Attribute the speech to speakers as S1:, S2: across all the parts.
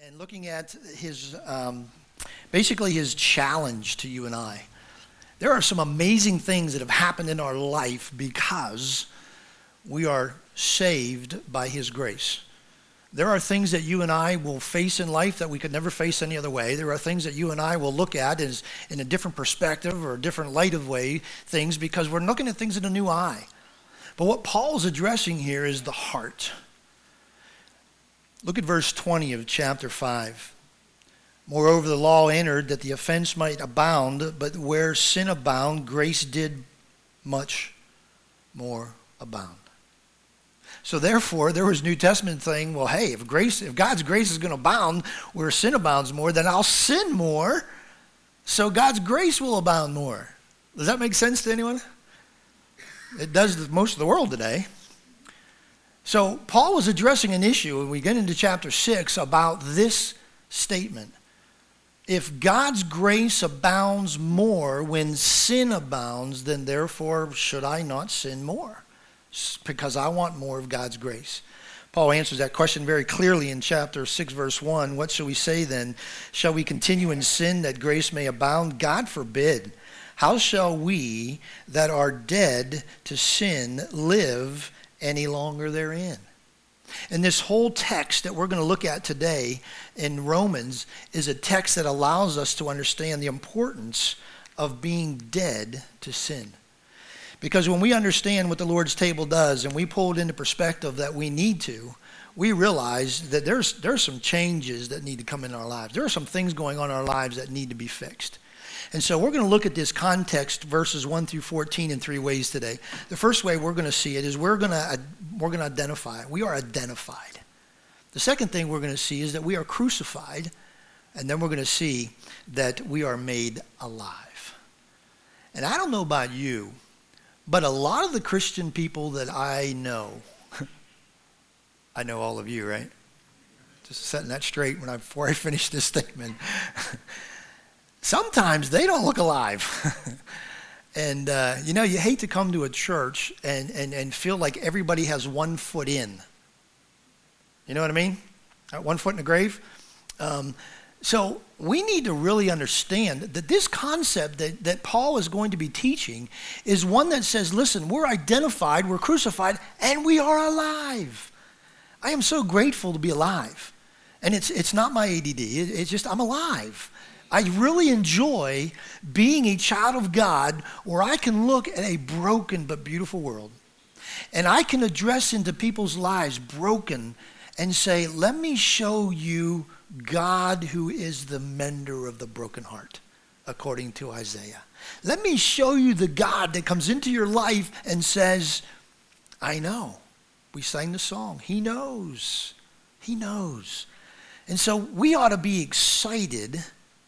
S1: and looking at his, basically his challenge to you and I. There are some amazing things that have happened in our life because we are saved by his grace. There are things that you and I will face in life that we could never face any other way. There are things that you and I will look at as in a different perspective or a different light of way things because we're looking at things in a new eye. But what Paul's addressing here is the heart. Look at verse 20 of chapter 5. Moreover, the law entered that the offense might abound, but where sin abound, grace did much more abound. So therefore, there was New Testament saying, well, hey, if God's grace is going to abound where sin abounds more, then I'll sin more, so God's grace will abound more. Does that make sense to anyone? It does to most of the world today. So Paul was addressing an issue when we get into chapter 6 about this statement. If God's grace abounds more when sin abounds, then therefore should I not sin more? Because I want more of God's grace. Paul answers that question very clearly in chapter 6, verse 1. What shall we say then? Shall we continue in sin that grace may abound? God forbid. How shall we that are dead to sin live any longer therein? And this whole text that we're going to look at today in Romans is a text that allows us to understand the importance of being dead to sin. Because when we understand what the Lord's table does and we pull it into perspective that we need to, we realize that there's some changes that need to come in our lives. There are some things going on in our lives that need to be fixed. And so we're going to look at this context, verses 1 through 14, in three ways today. The first way we're going to see it is we're going to identify. We are identified. The second thing we're going to see is that we are crucified. And then we're going to see that we are made alive. And I don't know about you, but a lot of the Christian people that I know, I know all of you, right? Just setting that straight before I finish this statement. Sometimes they don't look alive. And, you hate to come to a church and feel like everybody has 1 foot in. You know what I mean? 1 foot in the grave. So we need to really understand that this concept that Paul is going to be teaching is one that says, listen, we're identified, we're crucified, and we are alive. I am so grateful to be alive. And it's not my ADD. It's just I'm alive. I really enjoy being a child of God where I can look at a broken but beautiful world. And I can address into people's lives broken and say, let me show you God who is the mender of the broken heart, according to Isaiah. Let me show you the God that comes into your life and says, I know. We sang the song. He knows. He knows. And so we ought to be excited.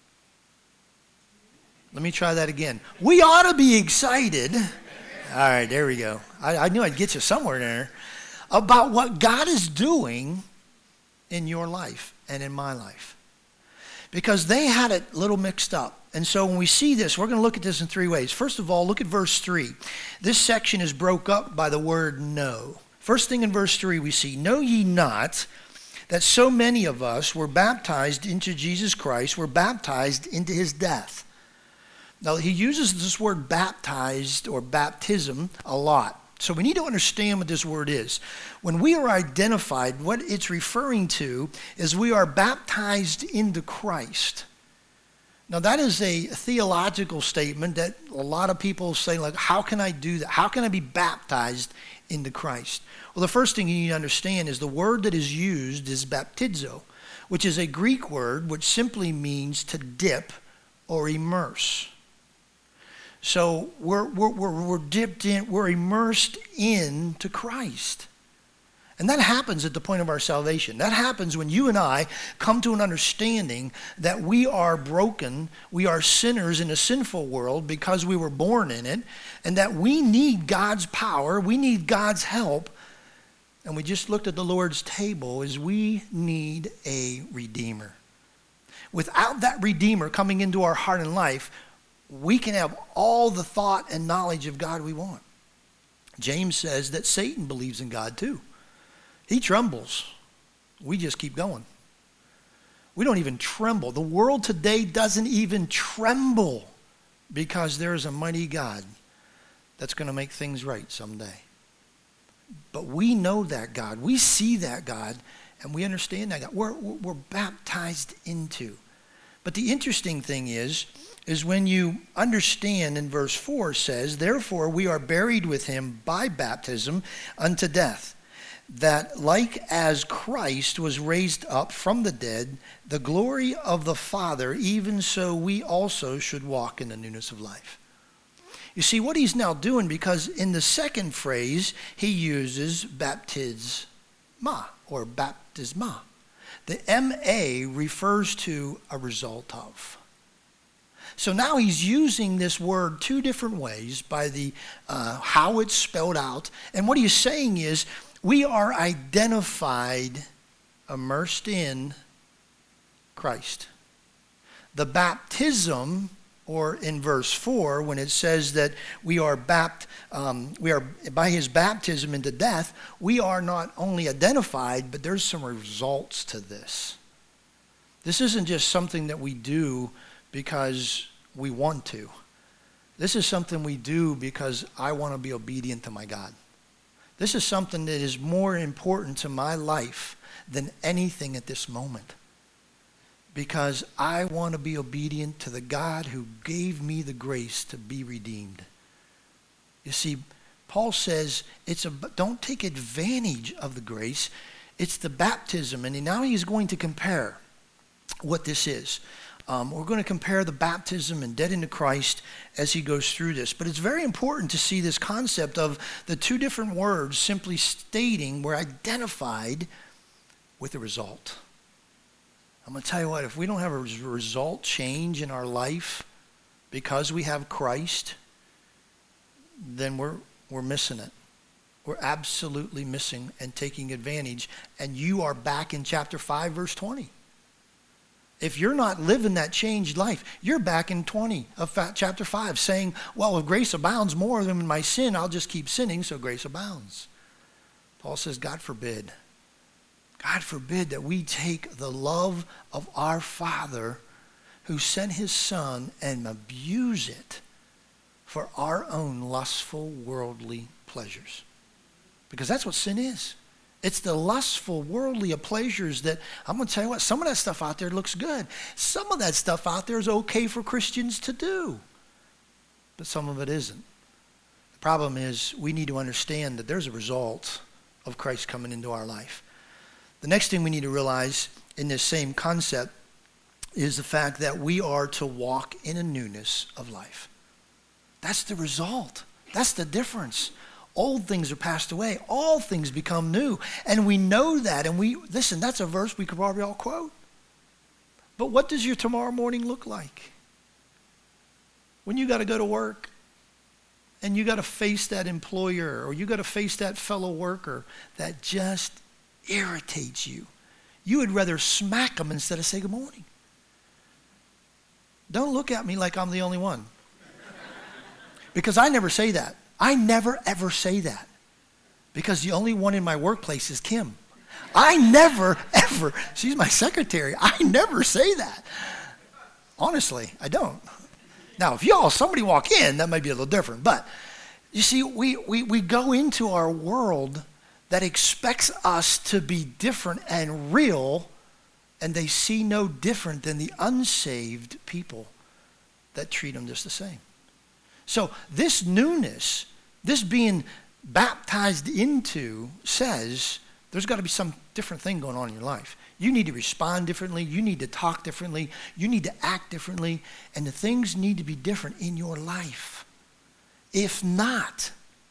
S1: Let me try that again. We ought to be excited. All right, there we go. I knew I'd get you somewhere there. About what God is doing in your life and in my life. Because they had it a little mixed up. And so when we see this, we're going to look at this in three ways. First of all, look at verse 3. This section is broke up by the word know. First thing in verse 3 we see, know ye not that so many of us were baptized into Jesus Christ, were baptized into his death. Now, he uses this word baptized or baptism a lot. So we need to understand what this word is. When we are identified, what it's referring to is we are baptized into Christ. Now, that is a theological statement that a lot of people say, like, how can I do that? How can I be baptized into Christ? Well, the first thing you need to understand is the word that is used is baptizo, which is a Greek word which simply means to dip or immerse. So we're dipped in, we're immersed into Christ. And that happens at the point of our salvation. That happens when you and I come to an understanding that we are broken, we are sinners in a sinful world because we were born in it, and that we need God's power, we need God's help. And we just looked at the Lord's table as we need a Redeemer. Without that Redeemer coming into our heart and life, we can have all the thought and knowledge of God we want. James says that Satan believes in God too. He trembles. We just keep going. We don't even tremble. The world today doesn't even tremble because there is a mighty God that's going to make things right someday. But we know that God. We see that God, and we understand that God. We're baptized into. But the interesting thing is when you understand in verse 4 says, therefore we are buried with him by baptism unto death, that like as Christ was raised up from the dead, the glory of the Father, even so we also should walk in the newness of life. You see what he's now doing, because in the second phrase he uses baptisma or baptisma. The M-A refers to a result of. So now he's using this word two different ways by the how it's spelled out. And what he's saying is we are identified, immersed in Christ. The baptism, or in verse 4, when it says that we are by his baptism into death, we are not only identified, but there's some results to this. This isn't just something that we do because we want to. This is something we do because I want to be obedient to my God. This is something that is more important to my life than anything at this moment. Because I want to be obedient to the God who gave me the grace to be redeemed. You see, Paul says don't take advantage of the grace. It's the baptism. And now he's going to compare what this is. We're going to compare the baptism and dead into Christ as he goes through this. But it's very important to see this concept of the two different words simply stating we're identified with the result. I'm going to tell you what, if we don't have a result change in our life because we have Christ, then we're missing it. We're absolutely missing and taking advantage. And you are back in chapter 5, verse 20. If you're not living that changed life, you're back in 20 of chapter 5 saying, well, if grace abounds more than my sin, I'll just keep sinning, so grace abounds. Paul says, God forbid. God forbid that we take the love of our Father who sent his Son and abuse it for our own lustful worldly pleasures. Because that's what sin is. It's the lustful worldly pleasures that, I'm going to tell you what, some of that stuff out there looks good. Some of that stuff out there is okay for Christians to do. But some of it isn't. The problem is we need to understand that there's a result of Christ coming into our life. The next thing we need to realize in this same concept is the fact that we are to walk in a newness of life. That's the result. That's the difference. Old things are passed away. All things become new. And we know that. And listen, that's a verse we could probably all quote. But what does your tomorrow morning look like? When you got to go to work and you got to face that employer or you got to face that fellow worker that just irritates you. You would rather smack them instead of say good morning. Don't look at me like I'm the only one. Because I never say that. I never ever say that. Because the only one in my workplace is Kim. I never ever, she's my secretary. I never say that. Honestly, I don't. Now, if somebody walk in, that might be a little different. But you see, we go into our world that expects us to be different and real, and they see no different than the unsaved people that treat them just the same. So this newness, this being baptized into, says there's got to be some different thing going on in your life. You need to respond differently. You need to talk differently. You need to act differently. And the things need to be different in your life. If not,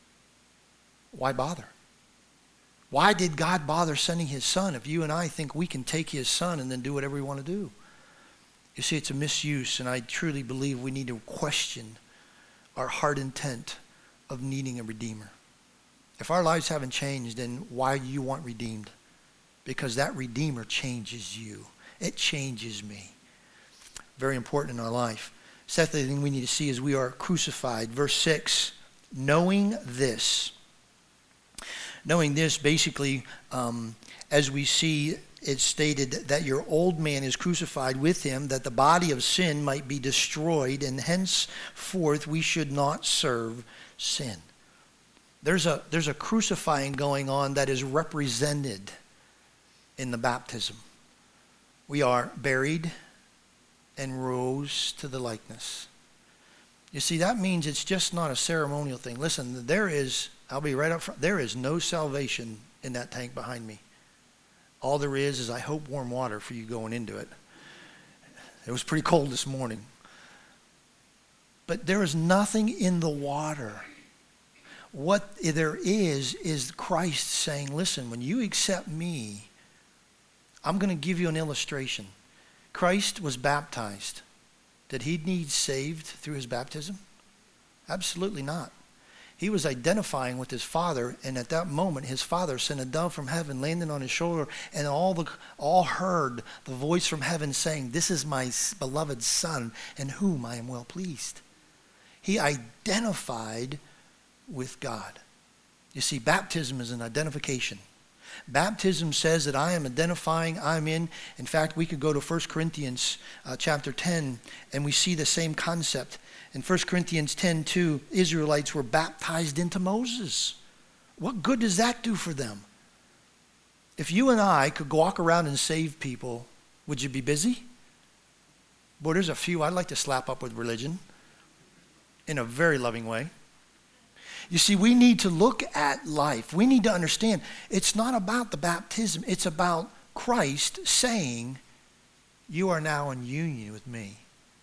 S1: why bother? Why did God bother sending his Son if you and I think we can take his Son and then do whatever we want to do? You see, it's a misuse, and I truly believe we need to question our heart intent of needing a Redeemer. If our lives haven't changed, then why do you want redeemed? Because that Redeemer changes you. It changes me. Very important in our life. Second thing we need to see is we are crucified. Verse 6, knowing this. Knowing this, basically, as we see it's stated that your old man is crucified with him, that the body of sin might be destroyed, and henceforth we should not serve sin. There's a crucifying going on that is represented in the baptism. We are buried and rose to the likeness. You see, that means it's just not a ceremonial thing. Listen, I'll be right up front, there is no salvation in that tank behind me. All there is I hope warm water for you going into it. It was pretty cold this morning. But there is nothing in the water. What there is Christ saying, listen, when you accept me, I'm going to give you an illustration. Christ was baptized. Did he need saved through his baptism? Absolutely not. He was identifying with his Father, and at that moment his Father sent a dove from heaven, landed on his shoulder, and all heard the voice from heaven saying, "This is my beloved Son, in whom I am well pleased." He identified with God. You see, baptism is an identification. Baptism says that I am identifying, in fact, we could go to 1 Corinthians chapter 10, and we see the same concept. In 1 Corinthians 10:2, Israelites were baptized into Moses. What good does that do for them? If you and I could walk around and save people, would you be busy? Boy, there's a few I'd like to slap up with religion in a very loving way. You see, we need to look at life. We need to understand it's not about the baptism. It's about Christ saying, you are now in union with me.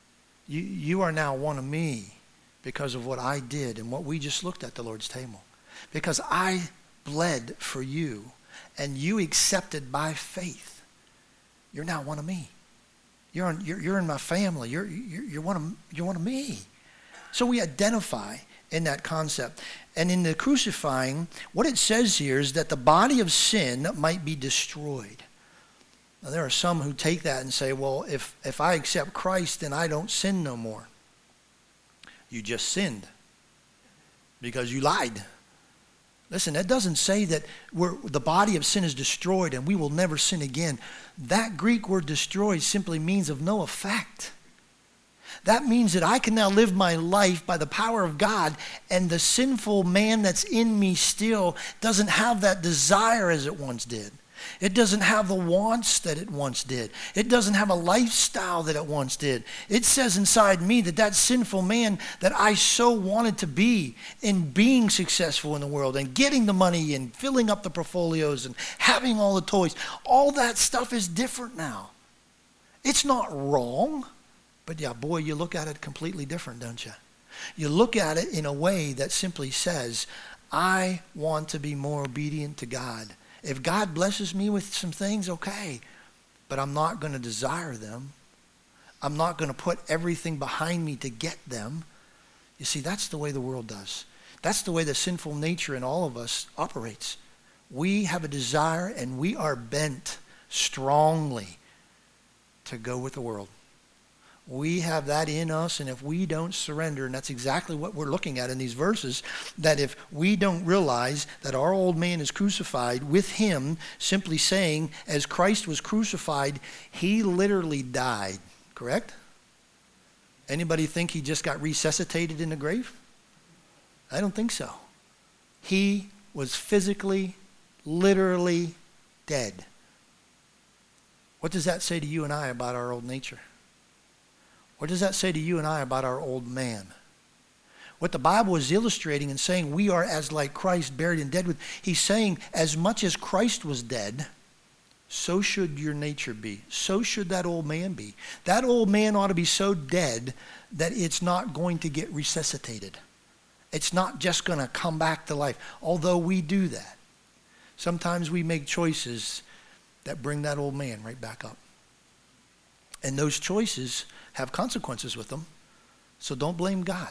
S1: You are now one of me because of what I did and what we just looked at the Lord's table. Because I bled for you and you accepted by faith. You're now one of me. You're in my family. You're one of me. So we identify in that concept. And in the crucifying, what it says here is that the body of sin might be destroyed. Now, there are some who take that and say, well, if I accept Christ, then I don't sin no more. You just sinned because you lied. Listen, that doesn't say that the body of sin is destroyed and we will never sin again. That Greek word destroyed simply means of no effect. That means that I can now live my life by the power of God, and the sinful man that's in me still doesn't have that desire as it once did. It doesn't have the wants that it once did. It doesn't have a lifestyle that it once did. It says inside me that sinful man that I so wanted to be in being successful in the world and getting the money and filling up the portfolios and having all the toys, all that stuff is different now. It's not wrong. But yeah, boy, you look at it completely different, don't you? You look at it in a way that simply says, I want to be more obedient to God. If God blesses me with some things, okay, but I'm not going to desire them. I'm not going to put everything behind me to get them. You see, that's the way the world does. That's the way the sinful nature in all of us operates. We have a desire and we are bent strongly to go with the world. We have that in us, and if we don't surrender, and that's exactly what we're looking at in these verses, that if we don't realize that our old man is crucified with him, simply saying, as Christ was crucified, he literally died, correct? Anybody think he just got resuscitated in the grave? I don't think so. He was physically, literally dead. What does that say to you and I about our old nature? What does that say to you and I about our old man? What the Bible is illustrating and saying we are as like Christ, buried and dead with, he's saying as much as Christ was dead, so should your nature be. So should that old man be. That old man ought to be so dead that it's not going to get resuscitated. It's not just going to come back to life, although we do that. Sometimes we make choices that bring that old man right back up. And those choices have consequences with them, so don't blame God.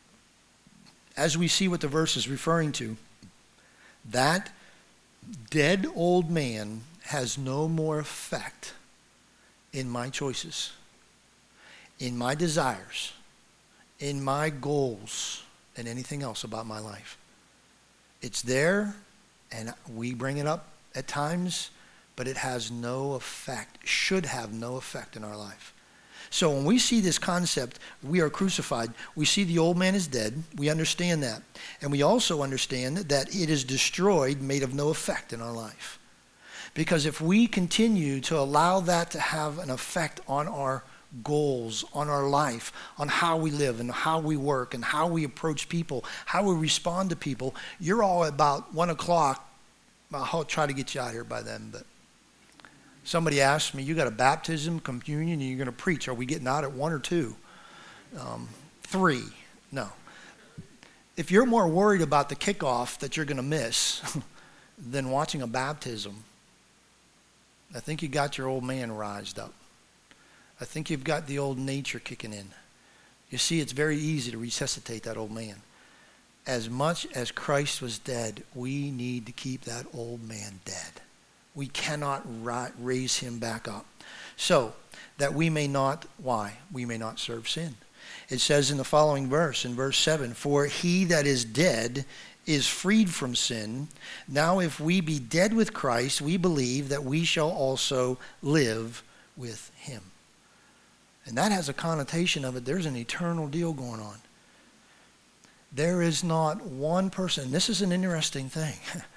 S1: As we see what the verse is referring to, that dead old man has no more effect in my choices, in my desires, in my goals, and anything else about my life. It's there, and we bring it up at times, but it has no effect, should have no effect in our life. So when we see this concept, we are crucified, we see the old man is dead, we understand that. And we also understand that it is destroyed, made of no effect in our life. Because if we continue to allow that to have an effect on our goals, on our life, on how we live and how we work and how we approach people, how we respond to people, you're all about 1 o'clock. I'll try to get you out here by then, but somebody asked me, you got a baptism, communion, and you're going to preach. Are we getting out at 1 or 2? 3. No. If you're more worried about the kickoff that you're going to miss than watching a baptism, I think you got your old man rised up. I think you've got the old nature kicking in. You see, it's very easy to resuscitate that old man. As much as Christ was dead, we need to keep that old man dead. We cannot raise him back up. So that we may not, why? We may not serve sin. It says in the following verse, in verse 7, for he that is dead is freed from sin. Now if we be dead with Christ, we believe that we shall also live with him. And that has a connotation of it. There's an eternal deal going on. There is not one person. This is an interesting thing.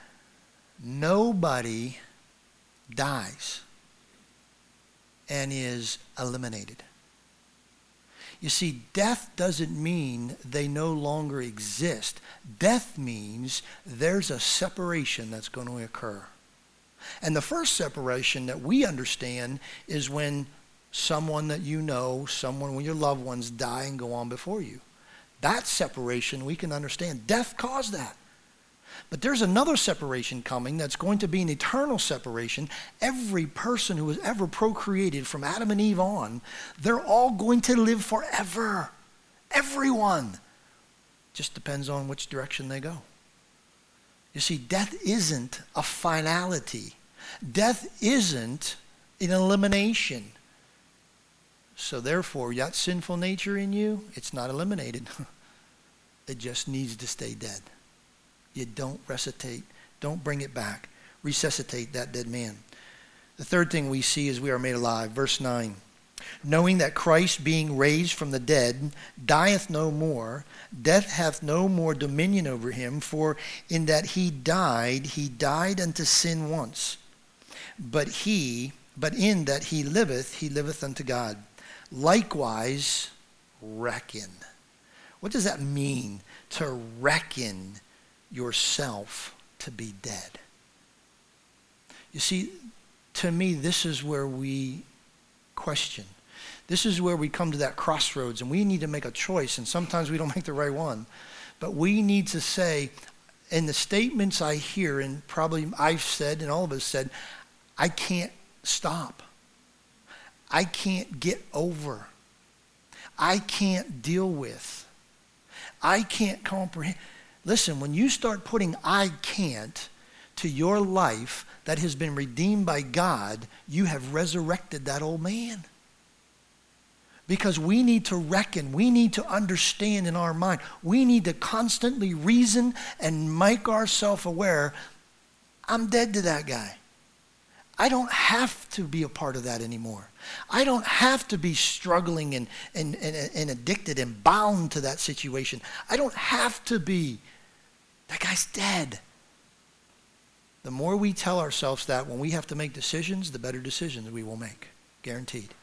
S1: Nobody dies and is eliminated. You see, death doesn't mean they no longer exist. Death means there's a separation that's going to occur. And the first separation that we understand is when someone that you know, someone, when your loved ones die and go on before you. That separation we can understand. Death caused that. But there's another separation coming that's going to be an eternal separation. Every person who was ever procreated from Adam and Eve on, they're all going to live forever. Everyone. Just depends on which direction they go. You see, death isn't a finality. Death isn't an elimination. So therefore, that sinful nature in you, it's not eliminated. It just needs to stay dead. You don't resuscitate, don't bring it back. Resuscitate that dead man. The third thing we see is we are made alive. Verse 9. Knowing that Christ being raised from the dead dieth no more, death hath no more dominion over him, for in that he died unto sin once. But in that he liveth unto God. Likewise, reckon. What does that mean, to reckon yourself to be dead? You see, to me, this is where we question. This is where we come to that crossroads, and we need to make a choice, and sometimes we don't make the right one. But we need to say, in the statements I hear, and probably I've said, and all of us said, I can't stop. I can't get over. I can't deal with. I can't comprehend. Listen, when you start putting I can't to your life that has been redeemed by God, you have resurrected that old man. Because we need to reckon, we need to understand in our mind, we need to constantly reason and make ourselves aware, I'm dead to that guy. I don't have to be a part of that anymore. I don't have to be struggling and addicted and bound to that situation. I don't have to be. That guy's dead. The more we tell ourselves that when we have to make decisions, the better decisions we will make. Guaranteed.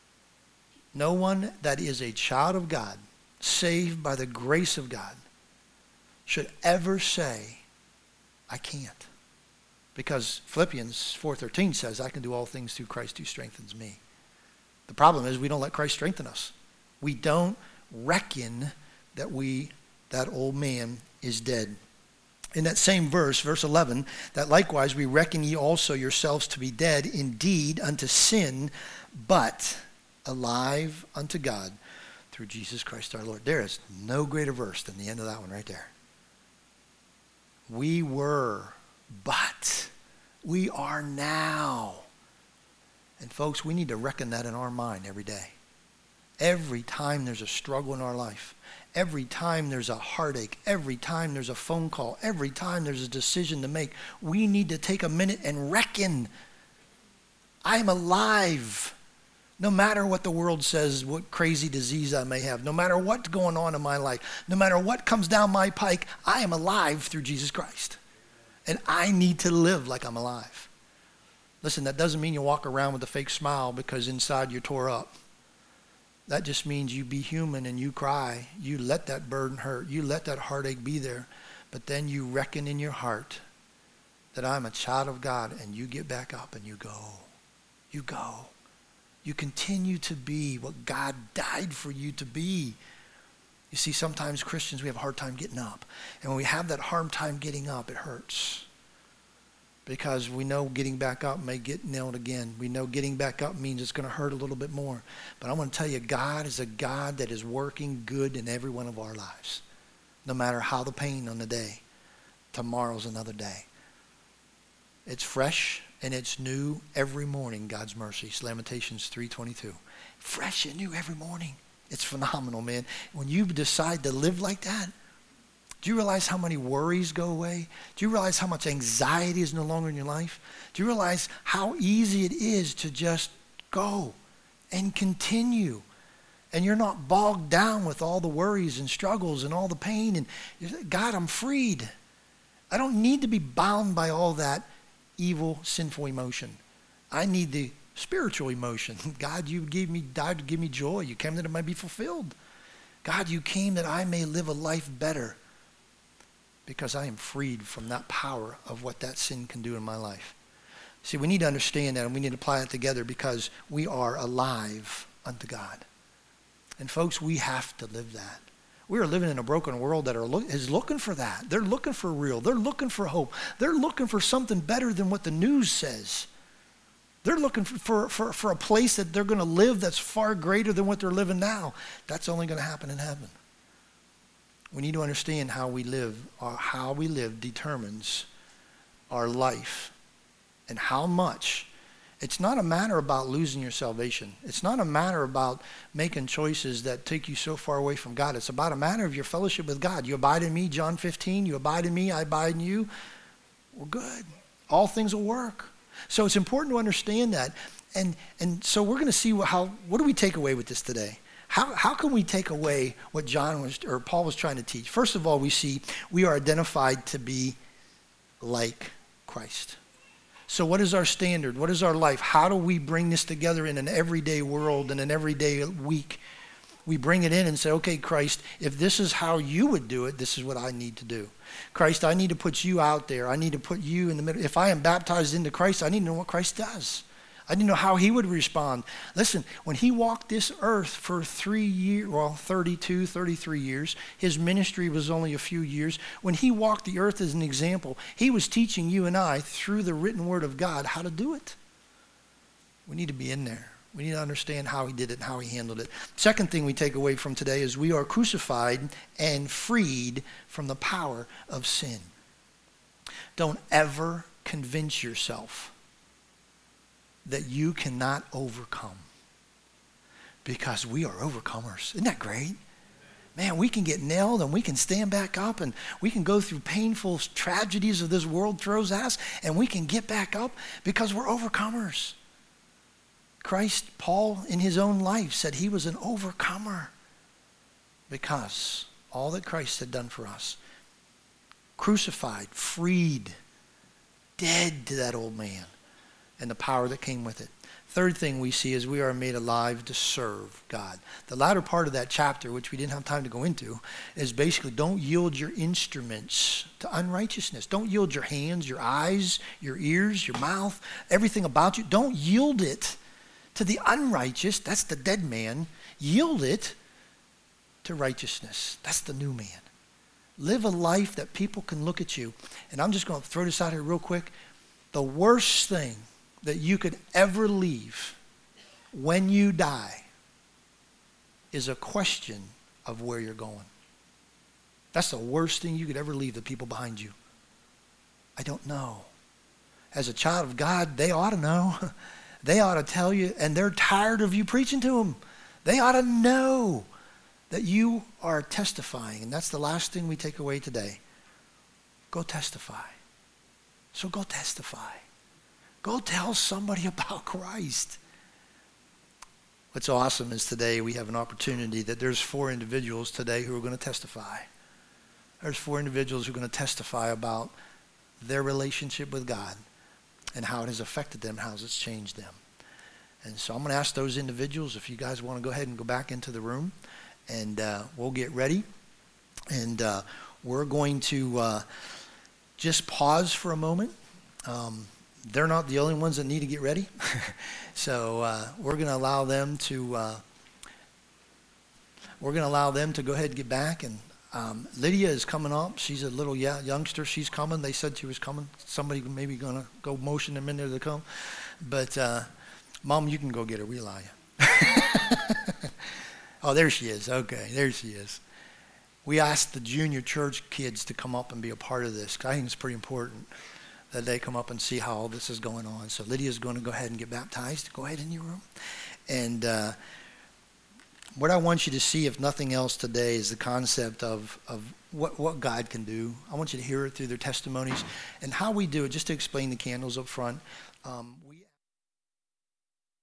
S1: No one that is a child of God, saved by the grace of God, should ever say, I can't. Because Philippians 4:13 says, I can do all things through Christ who strengthens me. The problem is we don't let Christ strengthen us. We don't reckon that that old man is dead. In that same verse, verse 11, that likewise we reckon ye also yourselves to be dead indeed unto sin, but alive unto God through Jesus Christ our Lord. There is no greater verse than the end of that one right there. We were, but we are now. And folks, we need to reckon that in our mind every day. Every time there's a struggle in our life, every time there's a heartache, every time there's a phone call, every time there's a decision to make, we need to take a minute and reckon. I am alive. No matter what the world says, what crazy disease I may have, no matter what's going on in my life, no matter what comes down my pike, I am alive through Jesus Christ. And I need to live like I'm alive. Listen, that doesn't mean you walk around with a fake smile because inside you're tore up. That just means you be human and you cry. You let that burden hurt. You let that heartache be there. But then you reckon in your heart that I'm a child of God, and you get back up and you go. You go. You continue to be what God died for you to be. You see, sometimes Christians, we have a hard time getting up. And when we have that hard time getting up, it hurts. Because we know getting back up may get nailed again. We know getting back up means it's going to hurt a little bit more. But I want to tell you, God is a God that is working good in every one of our lives. No matter how the pain on the day, tomorrow's another day. It's fresh and it's new every morning, God's mercies. Lamentations 3:22. Fresh and new every morning. It's phenomenal, man. When you decide to live like that, do you realize how many worries go away? Do you realize how much anxiety is no longer in your life? Do you realize how easy it is to just go and continue? And you're not bogged down with all the worries and struggles and all the pain. And God, I'm freed. I don't need to be bound by all that evil, sinful emotion. I need the spiritual emotion. God, you died to give me joy. You came that it might be fulfilled. God, you came that I may live a life better because I am freed from that power of what that sin can do in my life. See, we need to understand that, and we need to apply it together because we are alive unto God. And folks, we have to live that. We are living in a broken world that is looking for that. They're looking for real. They're looking for hope. They're looking for something better than what the news says. They're looking for a place that they're going to live that's far greater than what they're living now. That's only going to happen in heaven. We need to understand how we live. How we live determines our life and how much. It's not a matter about losing your salvation. It's not a matter about making choices that take you so far away from God. It's about a matter of your fellowship with God. You abide in me, John 15. You abide in me, I abide in you. We're good. All things will work. So it's important to understand that. And so we're going to see what do we take away with this today? How can we take away what Paul was trying to teach? First of all, we see we are identified to be like Christ. So what is our standard? What is our life? How do we bring this together in an everyday world and an everyday week? We bring it in and say, okay, Christ, if this is how you would do it, this is what I need to do. Christ, I need to put you out there. I need to put you in the middle. If I am baptized into Christ, I need to know what Christ does. I need to know how he would respond. Listen, when he walked this earth for 32, 33 years, his ministry was only a few years. When he walked the earth as an example, he was teaching you and I through the written word of God how to do it. We need to be in there. We need to understand how he did it and how he handled it. Second thing we take away from today is we are crucified and freed from the power of sin. Don't ever convince yourself that you cannot overcome, because we are overcomers. Isn't that great? Man, we can get nailed and we can stand back up and we can go through painful tragedies of this world throws at us and we can get back up because we're overcomers. Paul in his own life said he was an overcomer because all that Christ had done for us. Crucified, freed, dead to that old man and the power that came with it. Third thing we see is we are made alive to serve God. The latter part of that chapter, which we didn't have time to go into, is basically don't yield your instruments to unrighteousness. Don't yield your hands, your eyes, your ears, your mouth, everything about you. Don't yield it to the unrighteous. That's the dead man. Yield it to righteousness. That's the new man. Live a life that people can look at you. And I'm just going to throw this out here real quick. The worst thing that you could ever leave when you die is a question of where you're going. That's the worst thing you could ever leave the people behind you. I don't know. As a child of God, they ought to know. They ought to tell you, and they're tired of you preaching to them. They ought to know that you are testifying, and that's the last thing we take away today. Go testify. So go testify. Go tell somebody about Christ. What's awesome is today we have an opportunity that there's 4 individuals today who are going to testify. There's 4 individuals who are going to testify about their relationship with God and how it has affected them, how it's changed them. And so I'm going to ask those individuals if you guys want to go ahead and go back into the room, and we'll get ready. And we're going to just pause for a moment. They're not the only ones that need to get ready. So we're going to allow them to go ahead and get back. And Lydia is coming up. She's a little youngster. She's coming. They said she was coming. Somebody maybe going to go motion them in there to come. But Mom, you can go get her. We allow you. Oh, there she is. Okay, there she is. We asked the junior church kids to come up and be a part of this, because I think it's pretty important that they come up and see how all this is going on. So Lydia's going to go ahead and get baptized. Go ahead in your room. And what I want you to see, if nothing else today, is the concept of what God can do. I want you to hear it through their testimonies and how we do it. Just to explain the candles up front. We